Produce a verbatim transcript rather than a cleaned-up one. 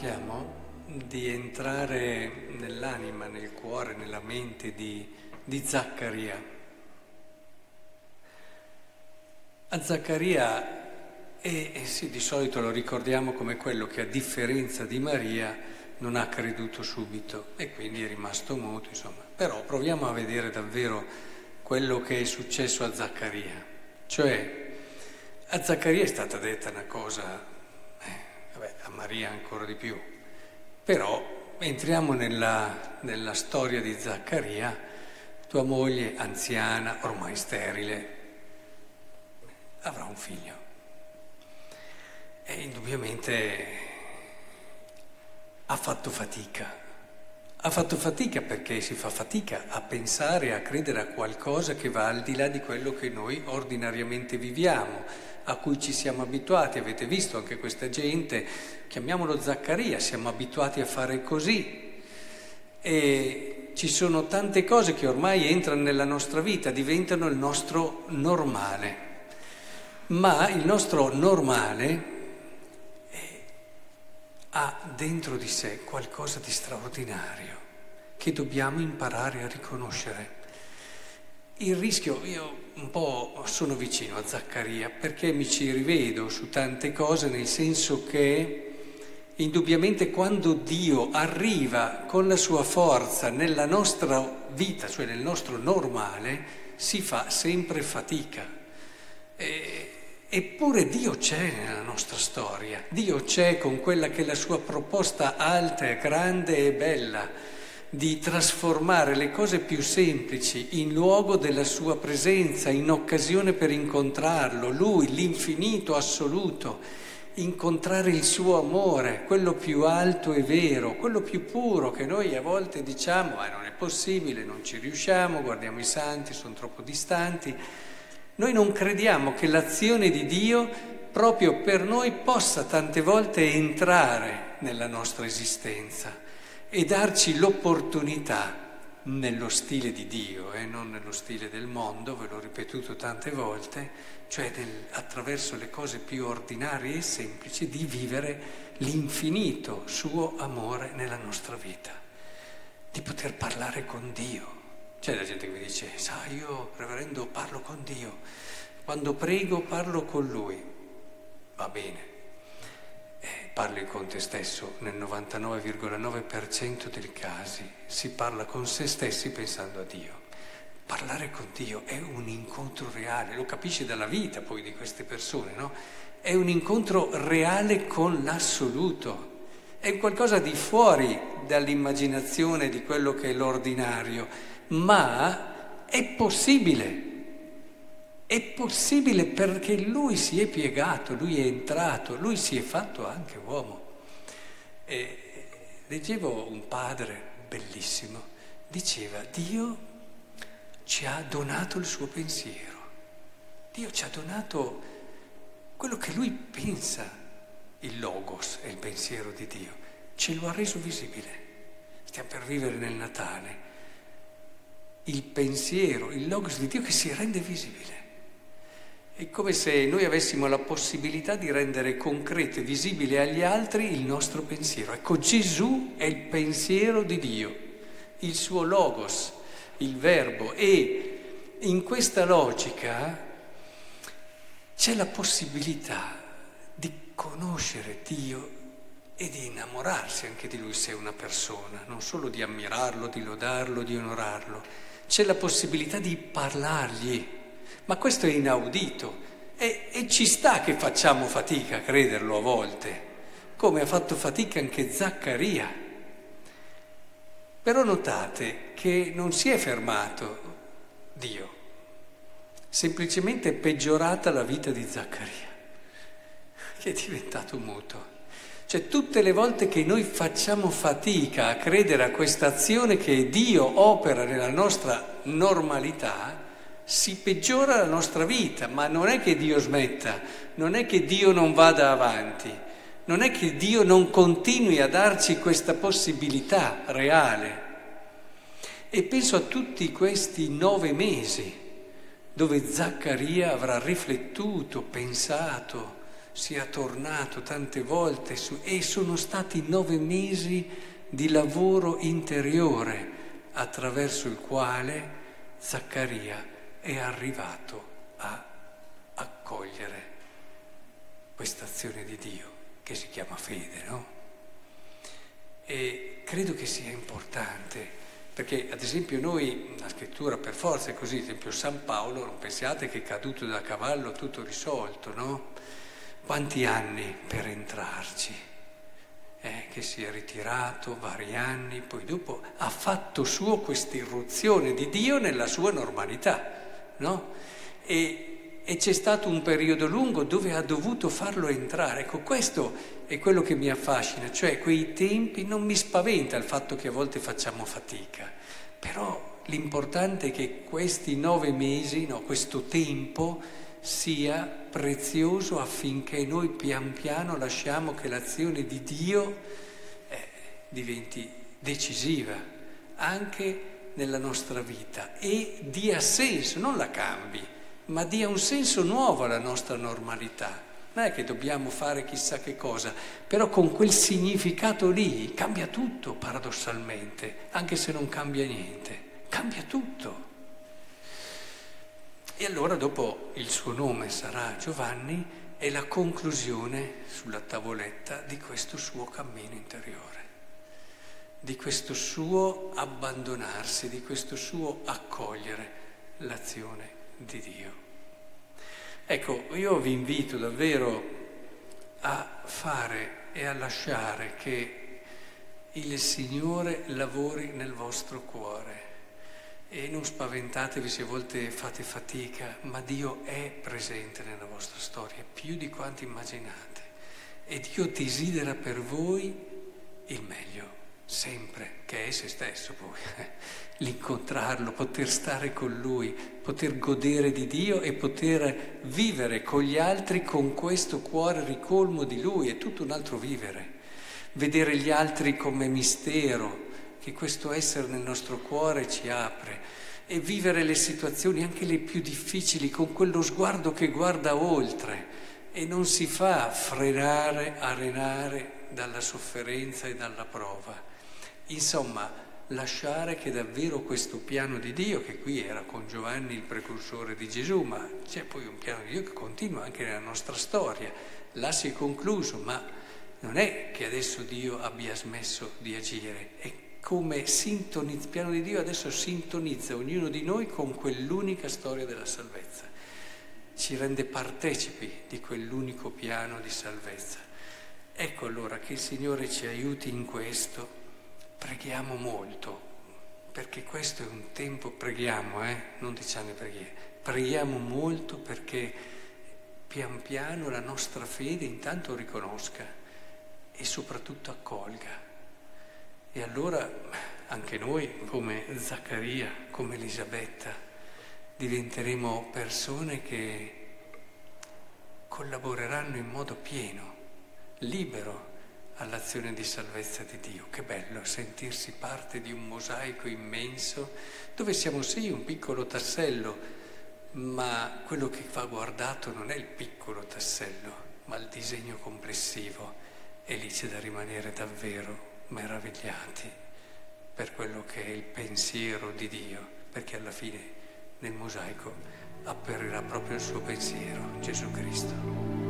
rischiamo di entrare nell'anima, nel cuore, nella mente di, di Zaccaria. A Zaccaria, e, e sì, di solito lo ricordiamo come quello che a differenza di Maria non ha creduto subito e quindi è rimasto muto, insomma. Però proviamo a vedere davvero quello che è successo a Zaccaria. Cioè, a Zaccaria è stata detta una cosa, eh, vabbè, a Maria ancora di più. Però entriamo nella, nella storia di Zaccaria. Tua moglie, anziana, ormai sterile, avrà un figlio. E indubbiamente ha fatto fatica. Ha fatto fatica perché si fa fatica a pensare, a credere a qualcosa che va al di là di quello che noi ordinariamente viviamo, a cui ci siamo abituati. Avete visto anche questa gente, chiamiamolo Zaccaria, siamo abituati a fare così. E ci sono tante cose che ormai entrano nella nostra vita, diventano il nostro normale. Ma il nostro normale ha dentro di sé qualcosa di straordinario che dobbiamo imparare a riconoscere. Il rischio, io un po' sono vicino a Zaccaria perché mi ci rivedo su tante cose, nel senso che indubbiamente quando Dio arriva con la sua forza nella nostra vita, cioè nel nostro normale, si fa sempre fatica. E, Eppure Dio c'è nella nostra storia, Dio c'è con quella che è la sua proposta alta, grande e bella, di trasformare le cose più semplici in luogo della sua presenza, in occasione per incontrarlo, Lui, l'infinito assoluto, incontrare il suo amore, quello più alto e vero, quello più puro che noi a volte diciamo, eh, non è possibile, non ci riusciamo, guardiamo i santi, sono troppo distanti. Noi non crediamo che l'azione di Dio proprio per noi possa tante volte entrare nella nostra esistenza e darci l'opportunità, nello stile di Dio e eh, non nello stile del mondo, ve l'ho ripetuto tante volte, cioè nel, attraverso le cose più ordinarie e semplici, di vivere l'infinito suo amore nella nostra vita, di poter parlare con Dio. C'è la gente che mi dice, sai, io, reverendo, parlo con Dio, quando prego parlo con Lui. Va bene, eh, parli con te stesso, nel novantanove virgola nove per cento dei casi si parla con se stessi pensando a Dio. Parlare con Dio è un incontro reale, lo capisci dalla vita poi di queste persone, no? È un incontro reale con l'assoluto. È qualcosa di fuori dall'immaginazione di quello che è l'ordinario. Ma è possibile, è possibile perché Lui si è piegato, Lui è entrato, Lui si è fatto anche uomo. E leggevo un padre bellissimo, diceva, Dio ci ha donato il suo pensiero, Dio ci ha donato quello che Lui pensa, il logos è il pensiero di Dio, ce lo ha reso visibile. Stiamo per vivere nel Natale. Il pensiero, il logos di Dio che si rende visibile. È come se noi avessimo la possibilità di rendere concreto e visibile agli altri il nostro pensiero. Ecco, Gesù è il pensiero di Dio, il suo logos, il verbo. E in questa logica c'è la possibilità di conoscere Dio e di innamorarsi anche di Lui se è una persona, non solo di ammirarlo, di lodarlo, di onorarlo. C'è la possibilità di parlargli, ma questo è inaudito e, e ci sta che facciamo fatica a crederlo a volte, come ha fatto fatica anche Zaccaria. Però notate che non si è fermato Dio, semplicemente è peggiorata la vita di Zaccaria, che è diventato muto. Cioè tutte le volte che noi facciamo fatica a credere a questa azione che Dio opera nella nostra normalità, si peggiora la nostra vita, ma non è che Dio smetta, non è che Dio non vada avanti, non è che Dio non continui a darci questa possibilità reale. E penso a tutti questi nove mesi dove Zaccaria avrà riflettuto, pensato, sia tornato tante volte su, e sono stati nove mesi di lavoro interiore attraverso il quale Zaccaria è arrivato a accogliere questa azione di Dio che si chiama fede, no? E credo che sia importante, perché ad esempio noi, la scrittura per forza è così, ad esempio San Paolo, non pensiate che è caduto da cavallo tutto risolto, no? Quanti anni per entrarci, eh, che si è ritirato vari anni, poi dopo ha fatto suo questa irruzione di Dio nella sua normalità, no? E E c'è stato un periodo lungo dove ha dovuto farlo entrare. Ecco, questo è quello che mi affascina, cioè quei tempi, non mi spaventa il fatto che a volte facciamo fatica, però l'importante è che questi nove mesi, no, questo tempo sia prezioso affinché noi pian piano lasciamo che l'azione di Dio eh, diventi decisiva anche nella nostra vita e dia senso, non la cambi, ma dia un senso nuovo alla nostra normalità. Non è che dobbiamo fare chissà che cosa, però con quel significato lì cambia tutto paradossalmente, anche se non cambia niente, cambia tutto. E allora dopo il suo nome sarà Giovanni, è la conclusione sulla tavoletta di questo suo cammino interiore, di questo suo abbandonarsi, di questo suo accogliere l'azione di Dio. Ecco, io vi invito davvero a fare e a lasciare che il Signore lavori nel vostro cuore e non spaventatevi se a volte fate fatica, ma Dio è presente nella vostra storia più di quanto immaginate e Dio desidera per voi il meglio. Sempre, che è se stesso poi, l'incontrarlo, poter stare con Lui, poter godere di Dio e poter vivere con gli altri con questo cuore ricolmo di Lui, è tutto un altro vivere. Vedere gli altri come mistero, che questo essere nel nostro cuore ci apre e vivere le situazioni anche le più difficili con quello sguardo che guarda oltre e non si fa frenare, arenare dalla sofferenza e dalla prova. Insomma, lasciare che davvero questo piano di Dio, che qui era con Giovanni il precursore di Gesù, ma c'è poi un piano di Dio che continua anche nella nostra storia, là si è concluso, ma non è che adesso Dio abbia smesso di agire, è come sintonizza, il piano di Dio adesso sintonizza ognuno di noi con quell'unica storia della salvezza, ci rende partecipi di quell'unico piano di salvezza. Ecco allora che il Signore ci aiuti in questo. Preghiamo molto, perché questo è un tempo, preghiamo, eh? non diciamo preghiere, preghiamo molto perché pian piano la nostra fede intanto riconosca e soprattutto accolga. E allora anche noi, come Zaccaria, come Elisabetta, diventeremo persone che collaboreranno in modo pieno, libero, all'azione di salvezza di Dio. Che bello sentirsi parte di un mosaico immenso dove siamo sì un piccolo tassello, ma quello che va guardato non è il piccolo tassello, ma il disegno complessivo, e lì c'è da rimanere davvero meravigliati per quello che è il pensiero di Dio, perché alla fine nel mosaico apparirà proprio il suo pensiero, Gesù Cristo.